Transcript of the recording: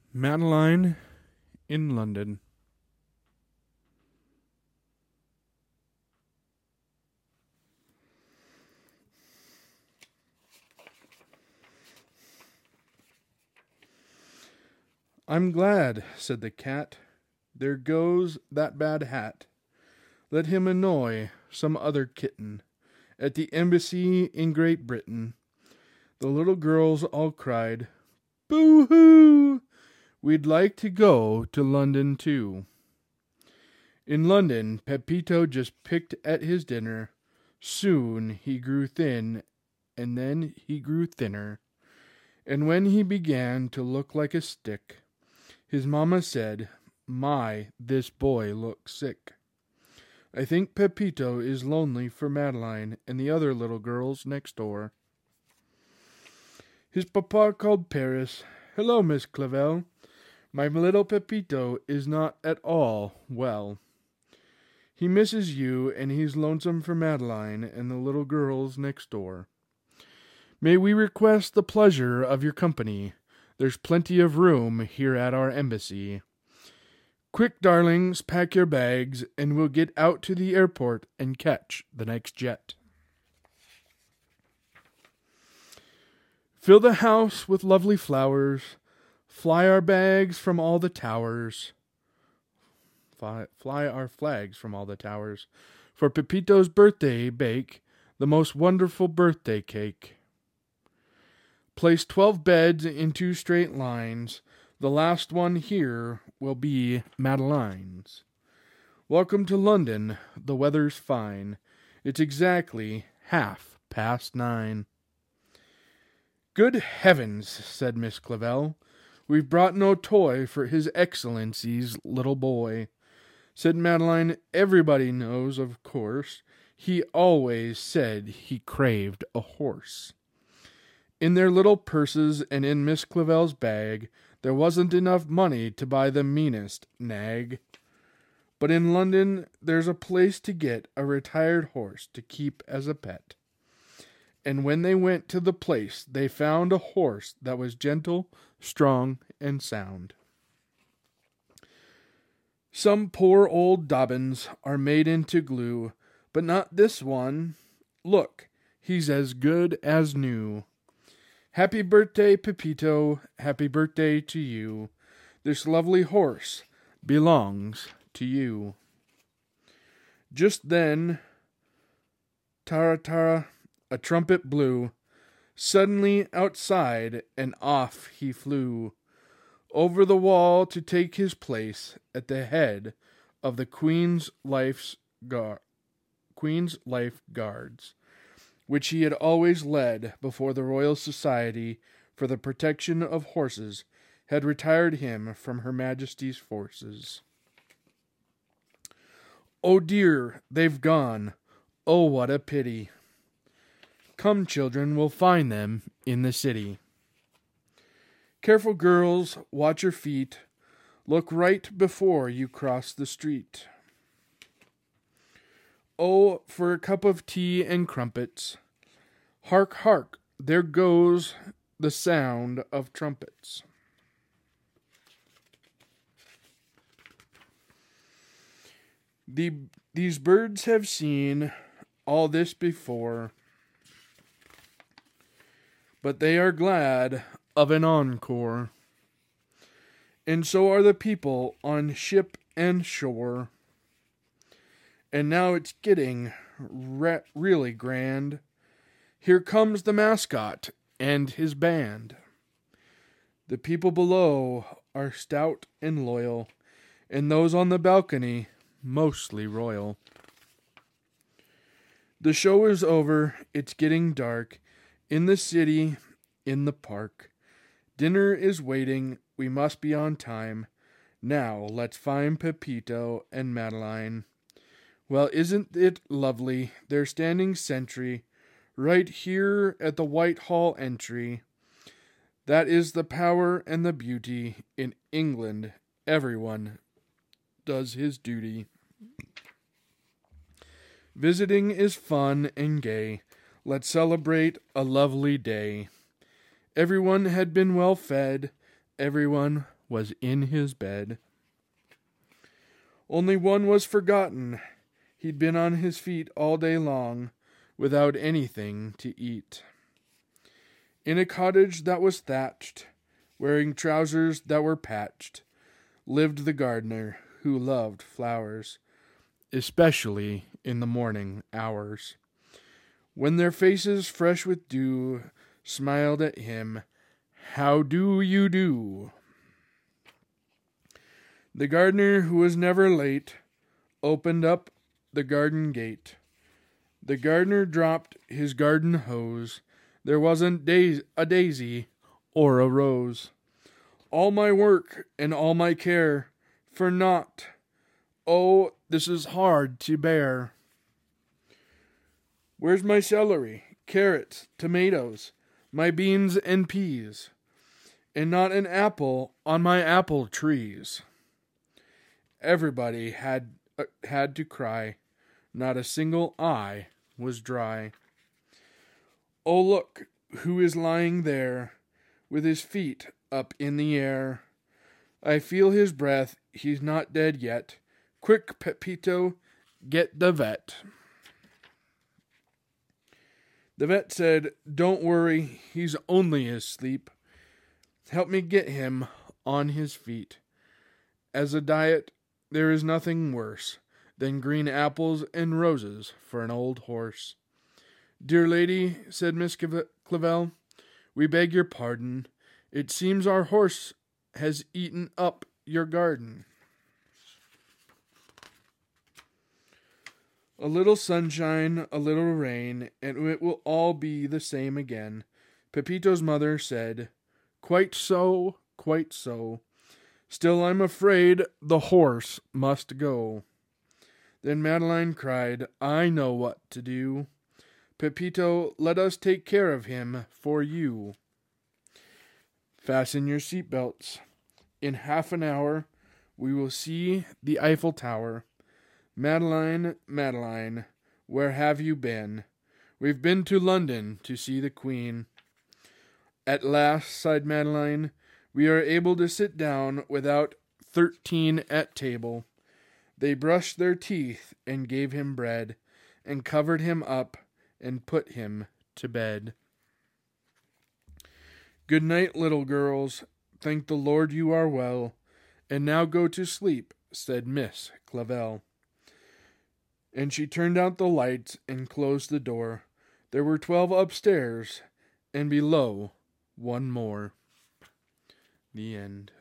Madeline in London. "I'm glad," said the cat. "There goes that bad hat. Let him annoy some other kitten at the embassy in Great Britain." The little girls all cried, "Boo-hoo! We'd like to go to London too." In London, Pepito just picked at his dinner. Soon he grew thin, and then he grew thinner. And when he began to look like a stick, his mamma said, "My, this boy looks sick." I think Pepito is lonely for Madeline and the other little girls next door. His papa called Paris. "Hello, Miss Clavell. My little Pepito is not at all well. He misses you, and he's lonesome for Madeline and the little girls next door. May we request the pleasure of your company? There's plenty of room here at our embassy. Quick, darlings, pack your bags, and we'll get out to the airport and catch the next jet. Fill the house with lovely flowers. Fly our bags from all the towers. Fly our flags from all the towers. For Pepito's birthday, bake the most wonderful birthday cake. Place 12 beds in 2 straight lines. The last one here will be Madeline's. Welcome to London. The weather's fine. It's exactly 9:30. Good heavens, said Miss Clavell. We've brought no toy for His Excellency's little boy. Said Madeline, everybody knows, of course. He always said he craved a horse. In their little purses and in Miss Clavell's bag, there wasn't enough money to buy the meanest nag. But in London, there's a place to get a retired horse to keep as a pet. And when they went to the place, they found a horse that was gentle, strong, and sound. Some poor old Dobbins are made into glue, but not this one. Look, he's as good as new. Happy birthday, Pepito, happy birthday to you. This lovely horse belongs to you. Just then, tara, a trumpet blew. Suddenly outside, and off he flew, over the wall to take his place at the head of the Queen's Life Guards, which he had always led before the Royal Society for the Protection of Horses had retired him from Her Majesty's forces. Oh dear, they've gone. Oh, what a pity. Come, children, we'll find them in the city. Careful, girls, watch your feet. Look right before you cross the street. Oh, for a cup of tea and crumpets. Hark, hark, there goes the sound of trumpets. These birds have seen all this before, but they are glad of an encore. And so are the people on ship and shore. And now it's getting really grand. Here comes the mascot and his band. The people below are stout and loyal, and those on the balcony mostly royal. The show is over, it's getting dark. In the city, in the park. Dinner is waiting, we must be on time. Now let's find Pepito and Madeline. Well, isn't it lovely? They're standing sentry right here at the Whitehall entry. That is the power and the beauty. In England, everyone does his duty. Visiting is fun and gay. Let's celebrate a lovely day. Everyone had been well fed. Everyone was in his bed. Only one was forgotten. He'd been on his feet all day long, without anything to eat. In a cottage that was thatched, wearing trousers that were patched, lived the gardener who loved flowers, especially in the morning hours, when their faces fresh with dew smiled at him, "How do you do?" The gardener, who was never late, opened up the garden gate. The gardener dropped his garden hose. There wasn't a daisy or a rose. All my work and all my care for naught. Oh, this is hard to bear. Where's my celery, carrots, tomatoes, my beans and peas, and not an apple on my apple trees? Everybody had to cry. Not a single eye was dry. Oh, look, who is lying there, with his feet up in the air? I feel his breath, he's not dead yet. Quick, Pepito, get the vet. The vet said, "Don't worry, he's only asleep. Help me get him on his feet. As a diet, there is nothing worse than green apples and roses for an old horse." "Dear lady," said Miss Clavell, "we beg your pardon. It seems our horse has eaten up your garden." A little sunshine, a little rain, and it will all be the same again. Pepito's mother said, "Quite so, quite so. Still I'm afraid the horse must go." Then Madeline cried, "I know what to do. Pepito, let us take care of him for you. Fasten your seatbelts. In half an hour we will see the Eiffel Tower. Madeline, Madeline, where have you been? We've been to London to see the Queen." "At last," sighed Madeline, "we are able to sit down without 13 at table." They brushed their teeth and gave him bread, and covered him up and put him to bed. "Good night, little girls. Thank the Lord you are well. And now go to sleep," said Miss Clavell. And she turned out the lights and closed the door. There were 12 upstairs, and below one more. The end.